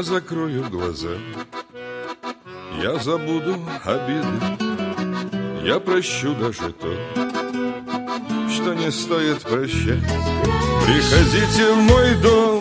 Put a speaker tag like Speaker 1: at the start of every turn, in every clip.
Speaker 1: закрою глаза, я забуду обиды, я прощу даже то, что не стоит прощать. Приходите в мой дом,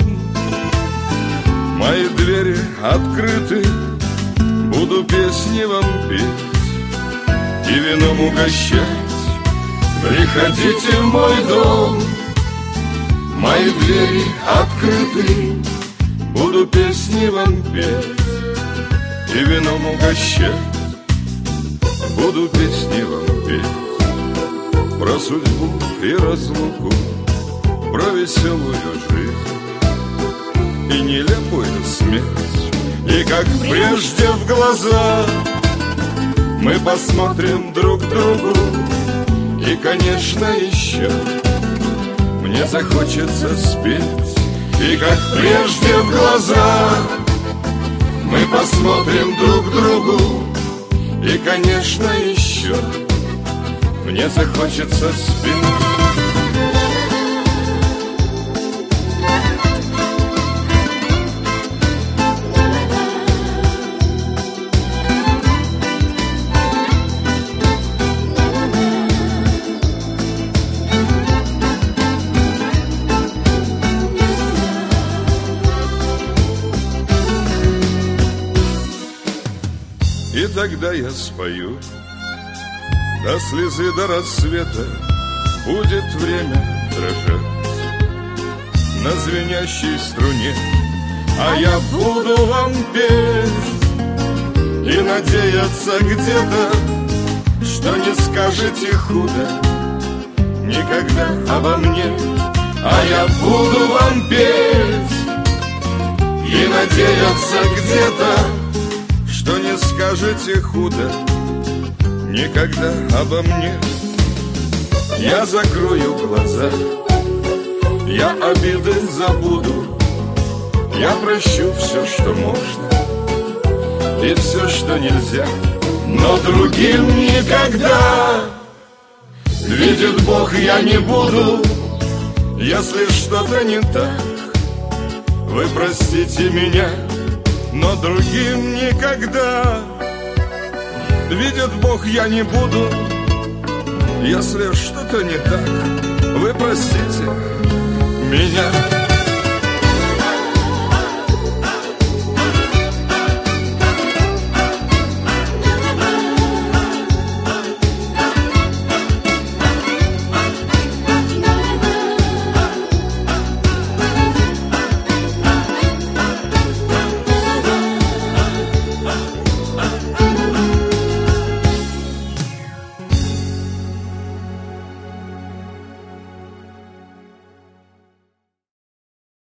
Speaker 1: мои двери открыты, буду песни вам петь и вином угощать. Приходите в мой дом, мои двери открыты, буду песни вам петь и вином угощать. Буду песни вам петь про судьбу и разлуку, про веселую жизнь и нелепую смерть. И как прежде в глаза мы посмотрим друг другу, и, конечно, еще мне захочется спеть. И как прежде в глаза мы посмотрим друг другу, и, конечно, еще мне захочется спеть. И тогда я спою до слезы, до рассвета. Будет время дрожать на звенящей струне, а я буду вам петь и надеяться где-то, что не скажете худо никогда обо мне. А я буду вам петь и надеяться где-то, что не скажете худо никогда обо мне. Я закрою глаза, я обиды забуду, я прощу все, что можно, и все, что нельзя. Но другим никогда, видит Бог, я не буду. Если что-то не так, вы простите меня, но другим никогда, видит Бог, я не буду. Если что-то не так, вы простите меня.